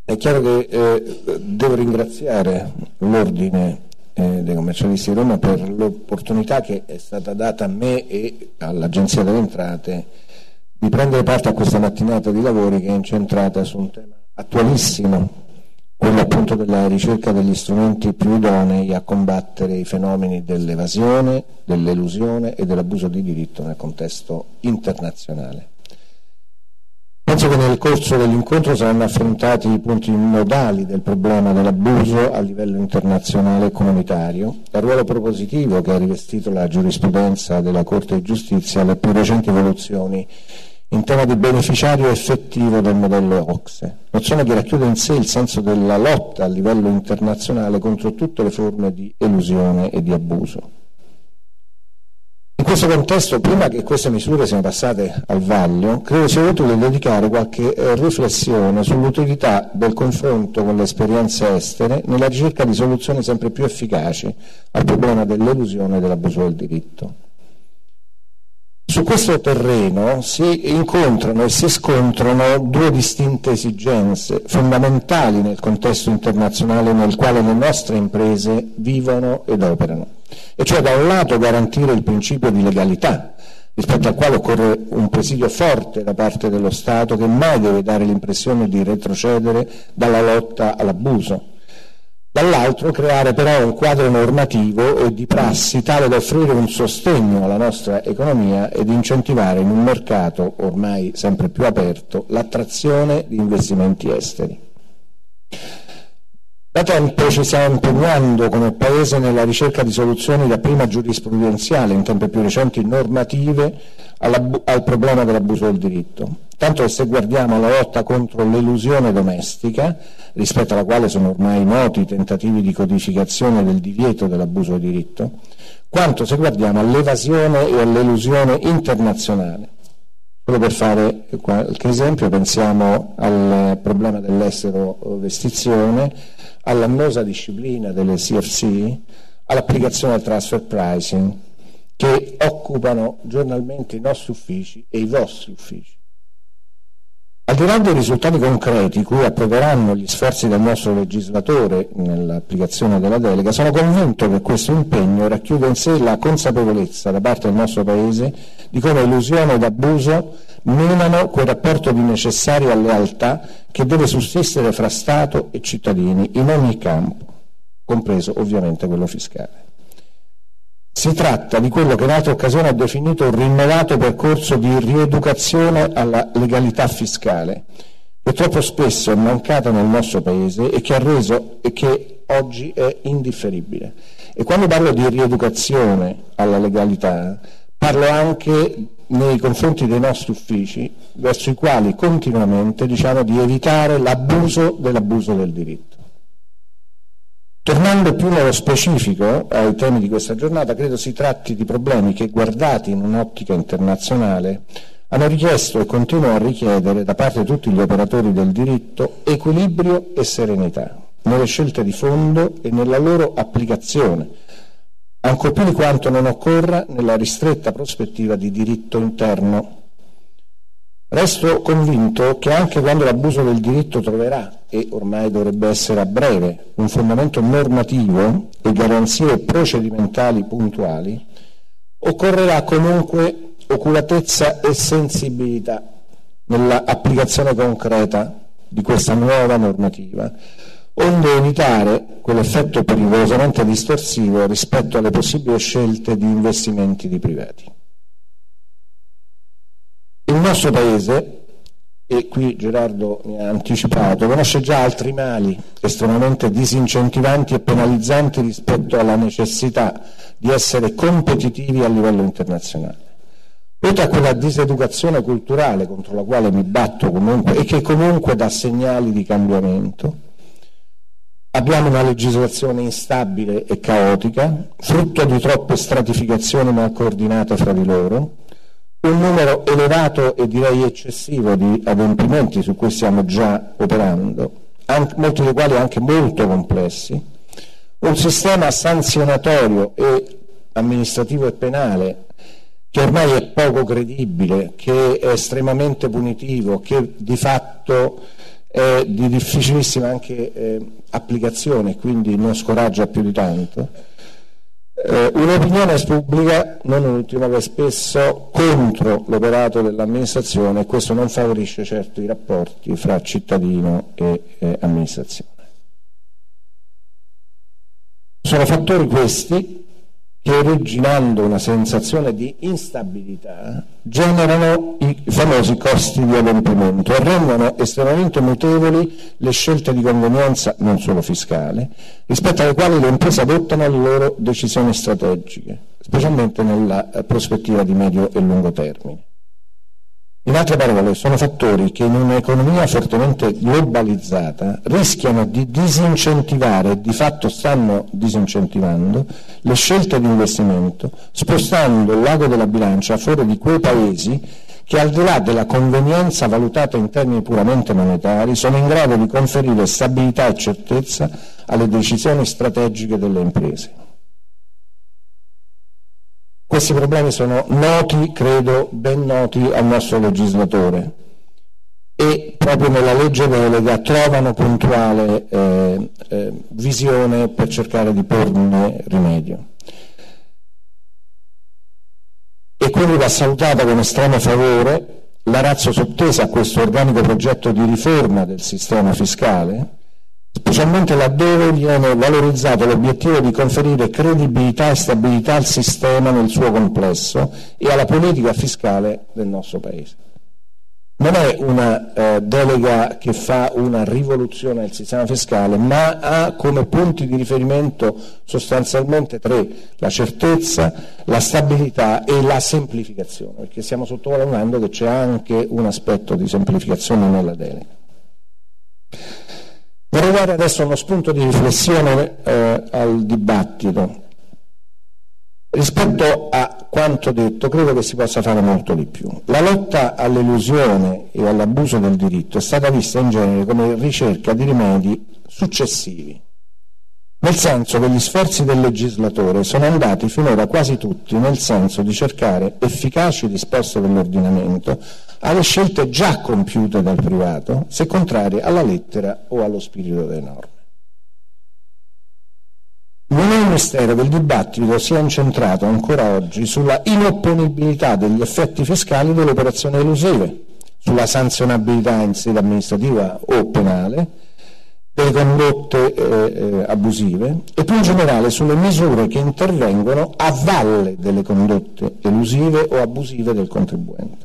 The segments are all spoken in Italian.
È chiaro che devo ringraziare l'Ordine dei Commercialisti di Roma per l'opportunità che è stata data a me e all'Agenzia delle Entrate di prendere parte a questa mattinata di lavori che è incentrata su un tema attualissimo, quello appunto della ricerca degli strumenti più idonei a combattere i fenomeni dell'evasione, dell'elusione e dell'abuso di diritto nel contesto internazionale. Penso che nel corso dell'incontro saranno affrontati i punti nodali del problema dell'abuso a livello internazionale e comunitario, dal ruolo propositivo che ha rivestito la giurisprudenza della Corte di Giustizia alle più recenti evoluzioni in tema di beneficiario effettivo del modello OCSE, nozione che racchiude in sé il senso della lotta a livello internazionale contro tutte le forme di elusione e di abuso. In questo contesto, prima che queste misure siano passate al vaglio, credo sia utile dedicare qualche riflessione sull'utilità del confronto con le esperienze estere nella ricerca di soluzioni sempre più efficaci al problema dell'elusione e dell'abuso del diritto. Su questo terreno si incontrano e si scontrano due distinte esigenze fondamentali nel contesto internazionale nel quale le nostre imprese vivono ed operano, e cioè da un lato garantire il principio di legalità, rispetto al quale occorre un presidio forte da parte dello Stato che mai deve dare l'impressione di retrocedere dalla lotta all'abuso. Dall'altro creare però un quadro normativo e di prassi tale da offrire un sostegno alla nostra economia ed incentivare in un mercato ormai sempre più aperto l'attrazione di investimenti esteri. Da tempo ci stiamo impegnando come Paese nella ricerca di soluzioni dapprima giurisprudenziali, in tempi più recenti normative, al problema dell'abuso del diritto. Tanto che se guardiamo alla lotta contro l'elusione domestica, rispetto alla quale sono ormai noti i tentativi di codificazione del divieto dell'abuso del diritto, quanto se guardiamo all'evasione e all'elusione internazionale. Solo per fare qualche esempio, pensiamo al problema dell'estero vestizione, all'annosa disciplina delle CFC, all'applicazione del transfer pricing, che occupano giornalmente i nostri uffici e i vostri uffici. Al di là dei risultati concreti cui approveranno gli sforzi del nostro legislatore nell'applicazione della delega, sono convinto che questo impegno racchiude in sé la consapevolezza da parte del nostro Paese di come elusione ed abuso minano quel rapporto di necessaria lealtà che deve sussistere fra Stato e cittadini in ogni campo, compreso ovviamente quello fiscale. Si tratta di quello che in altre occasioni ha definito un rinnovato percorso di rieducazione alla legalità fiscale, che troppo spesso è mancata nel nostro Paese e che oggi è indifferibile. E quando parlo di rieducazione alla legalità, parlo anche nei confronti dei nostri uffici, verso i quali continuamente diciamo di evitare l'abuso dell'abuso del diritto. Tornando più nello specifico ai temi di questa giornata, credo si tratti di problemi che, guardati in un'ottica internazionale, hanno richiesto e continuano a richiedere da parte di tutti gli operatori del diritto equilibrio e serenità nelle scelte di fondo e nella loro applicazione, ancor più di quanto non occorra nella ristretta prospettiva di diritto interno. Resto convinto che anche quando l'abuso del diritto troverà, e ormai dovrebbe essere a breve, un fondamento normativo e garanzie procedimentali puntuali, occorrerà comunque oculatezza e sensibilità nell'applicazione concreta di questa nuova normativa, onde evitare quell'effetto pericolosamente distorsivo rispetto alle possibili scelte di investimenti di privati. Il nostro Paese, e qui Gerardo mi ha anticipato, conosce già altri mali estremamente disincentivanti e penalizzanti rispetto alla necessità di essere competitivi a livello internazionale. Oltre a quella diseducazione culturale contro la quale mi batto comunque e che comunque dà segnali di cambiamento, abbiamo una legislazione instabile e caotica, frutto di troppe stratificazioni mal coordinate fra di loro, un numero elevato e direi eccessivo di adempimenti su cui stiamo già operando, molti dei quali anche molto complessi, un sistema sanzionatorio e amministrativo e penale che ormai è poco credibile, che è estremamente punitivo, che di fatto è di difficilissima anche applicazione, quindi non scoraggia più di tanto. Un'opinione pubblica, non ultima, che è spesso contro l'operato dell'amministrazione, e questo non favorisce certo i rapporti fra cittadino e amministrazione. Sono fattori questi che, originando una sensazione di instabilità, generano i famosi costi di adempimento e rendono estremamente mutevoli le scelte di convenienza, non solo fiscale, rispetto alle quali le imprese adottano le loro decisioni strategiche, specialmente nella prospettiva di medio e lungo termine. In altre parole, sono fattori che in un'economia fortemente globalizzata rischiano di disincentivare, e di fatto stanno disincentivando, le scelte di investimento, spostando il lago della bilancia a favore di quei paesi che, al di là della convenienza valutata in termini puramente monetari, sono in grado di conferire stabilità e certezza alle decisioni strategiche delle imprese. Questi problemi sono noti, credo, ben noti al nostro legislatore, e proprio nella legge delega trovano puntuale visione per cercare di porne rimedio. E quindi va salutata con estremo favore la ratio sottesa a questo organico progetto di riforma del sistema fiscale, specialmente laddove viene valorizzato l'obiettivo di conferire credibilità e stabilità al sistema nel suo complesso e alla politica fiscale del nostro Paese. Non è una delega che fa una rivoluzione del sistema fiscale, ma ha come punti di riferimento sostanzialmente tre: la certezza, la stabilità e la semplificazione, perché stiamo sottovalutando che c'è anche un aspetto di semplificazione nella delega. Vorrei dare adesso uno spunto di riflessione al dibattito. Rispetto a quanto detto, credo che si possa fare molto di più. La lotta all'elusione e all'abuso del diritto è stata vista in genere come ricerca di rimedi successivi, nel senso che gli sforzi del legislatore sono andati finora quasi tutti nel senso di cercare efficaci risposte dell'ordinamento alle scelte già compiute dal privato, se contrarie alla lettera o allo spirito delle norme. Non è un mistero che il dibattito sia incentrato ancora oggi sulla inopponibilità degli effetti fiscali delle operazioni elusive, sulla sanzionabilità in sede amministrativa o penale delle condotte abusive e più in generale sulle misure che intervengono a valle delle condotte elusive o abusive del contribuente.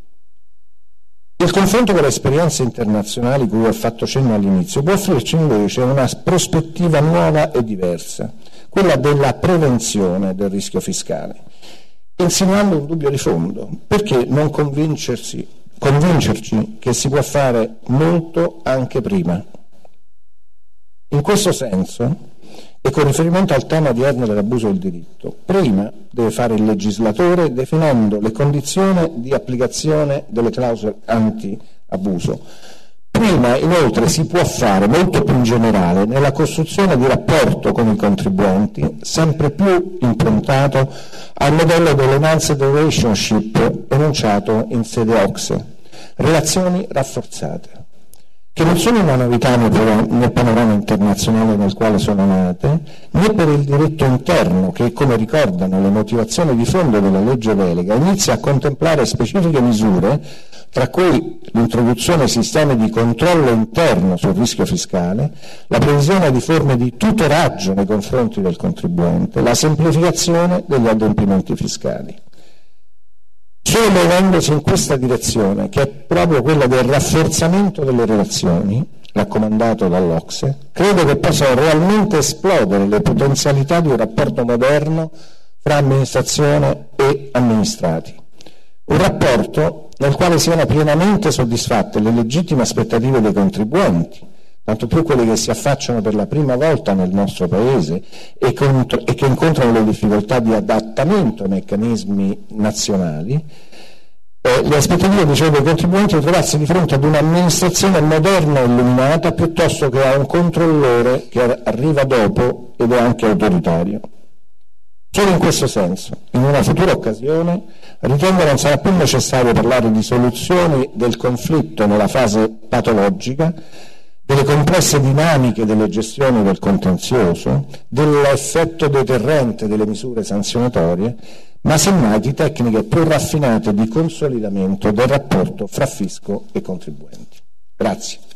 Il confronto con le esperienze internazionali cui ho fatto cenno all'inizio può offrirci invece una prospettiva nuova e diversa, quella della prevenzione del rischio fiscale, insinuando un dubbio di fondo: perché non convincerci che si può fare molto anche prima? In questo senso, e con riferimento al tema odierno dell'abuso del diritto, prima deve fare il legislatore definendo le condizioni di applicazione delle clausole anti-abuso. Prima, inoltre, si può fare molto più in generale nella costruzione di rapporto con i contribuenti, sempre più improntato al modello dell'enhanced relationship enunciato in sede OCSE, relazioni rafforzate, che non sono una novità nel panorama internazionale nel quale sono nate, né per il diritto interno che, come ricordano le motivazioni di fondo della legge delega, inizia a contemplare specifiche misure, tra cui l'introduzione di sistemi di controllo interno sul rischio fiscale, la previsione di forme di tutoraggio nei confronti del contribuente, la semplificazione degli adempimenti fiscali. Solo muovendosi in questa direzione, che è proprio quella del rafforzamento delle relazioni, raccomandato dall'OCSE, credo che possano realmente esplodere le potenzialità di un rapporto moderno fra amministrazione e amministrati. Un rapporto nel quale siano pienamente soddisfatte le legittime aspettative dei contribuenti, tanto più quelli che si affacciano per la prima volta nel nostro Paese e che incontrano le difficoltà di adattamento ai meccanismi nazionali, le aspettative, dicevo, dei contribuenti di trovarsi di fronte ad un'amministrazione moderna e illuminata piuttosto che a un controllore che arriva dopo ed è anche autoritario. Solo in questo senso, in una futura occasione, Ritengo non sarà più necessario parlare di soluzioni del conflitto nella fase patologica, delle complesse dinamiche delle gestioni del contenzioso, dell'effetto deterrente delle misure sanzionatorie, ma semmai di tecniche più raffinate di consolidamento del rapporto fra fisco e contribuenti. Grazie.